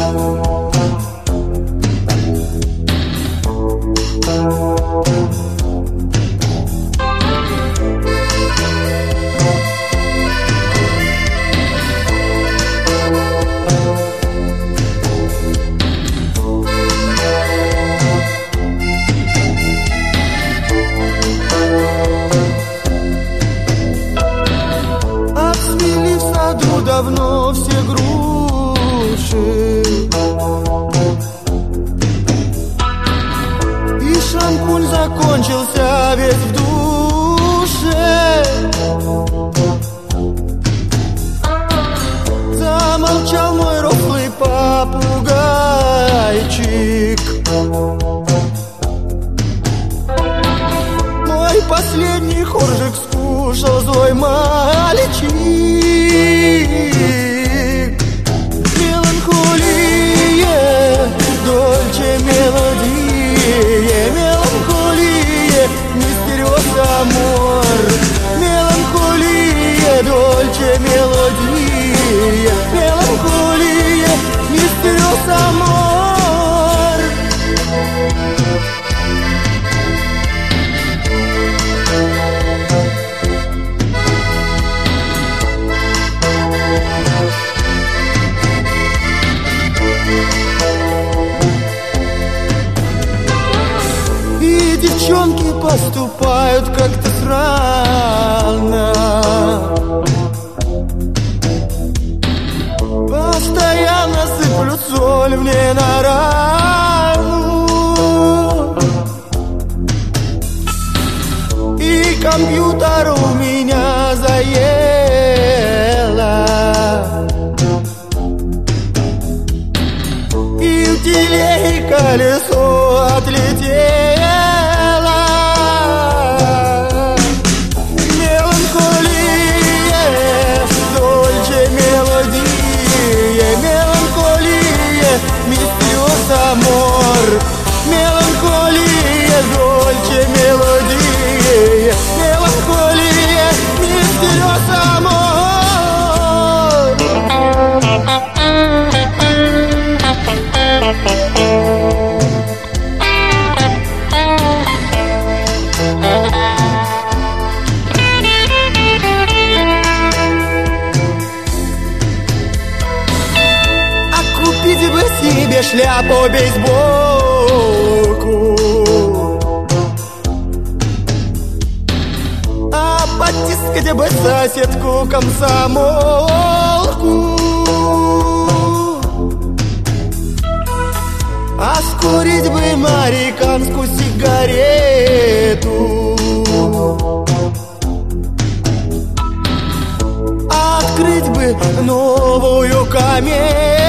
Давно все груши, и шампунь закончился весь в душе. Замолчал мой рослый попугайчик, мой последний коржик скушал злой мальчик. Меланхолия, дольче мелодия, меланхолия, мистериос амор. Меланхолия, дольче мелодия, меланхолия, мистериос амор. Девчонки поступают как-то странно, постоянно сыплют соль мне на рану, и компьютер у меня заело, и в телеге колесо отлетело. Амор, меланхолия, дольче мелодия, меланхолия, мистериос амор. Себе шляпу бейсболку, а потискать бы соседку комсомолку, а скурить бы американскую сигарету, открыть бы новую комедию.